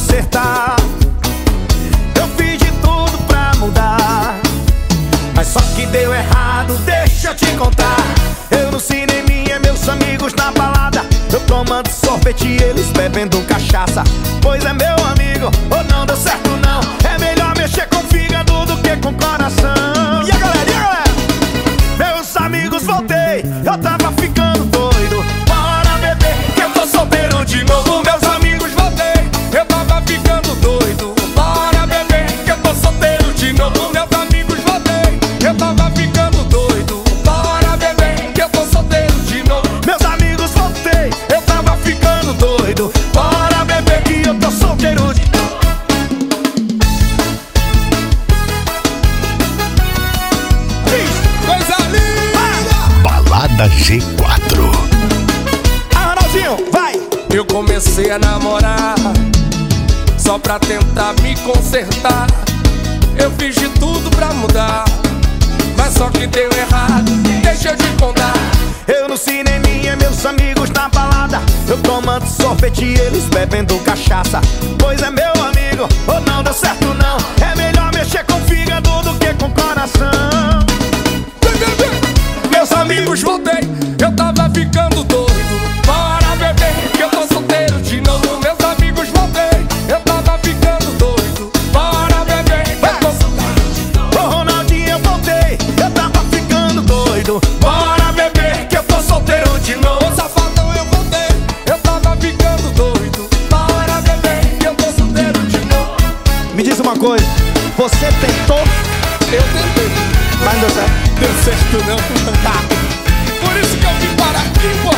consertar. Eu fiz de tudo pra mudar, mas só que deu errado, deixa eu te contar. Eu no cineminha, meus amigos na balada, eu tomando sorvete e eles bebendo cachaça. Pois é, meu amigo, ou não deu certo não. É melhor mexer com o fígado do que com o coração. E a galera, e a galera? Meus amigos, voltei, eu tava ficando doido. Bora beber, que eu tô solteiro de novo. Meus amigos, voltei, eu tava ficando doido. Bora beber, que eu tô solteiro de novo. Meus amigos, voltei, eu tava ficando doido. Bora beber, que eu tô solteiro de novo. Meus amigos, voltei, eu tava ficando doido. Bora beber, que eu tô solteiro de novo. Coisa linda! Balada G4. Ah, Ronaldinho, vai! Eu comecei a namorar só pra tentar me consertar. Eu fiz de tudo pra mudar, mas só que deu errado, deixa eu te contar. Eu no cineminha, meus amigos na balada, eu tomando sorvete e eles bebendo cachaça. Pois é, meu amigo, ou não deu certo não. É melhor mexer com o fígado do que com o coração. Meus amigos, voltei, eu tava ficando doido. Bora beber, que eu tô solteiro de novo. Meus amigos, voltei, eu tava ficando doido. Bora beber, que eu tô solteiro de novo. Ô Ronaldinho, eu voltei, eu tava ficando doido. Bora beber, que eu tô solteiro de novo. Safadão, eu voltei, eu tava ficando doido. Bora beber, que eu tô solteiro de novo. Me diz uma coisa, você tentou, Eu tentei, mas não deu certo. deu certo não. Por isso que eu vim parar aqui, pô.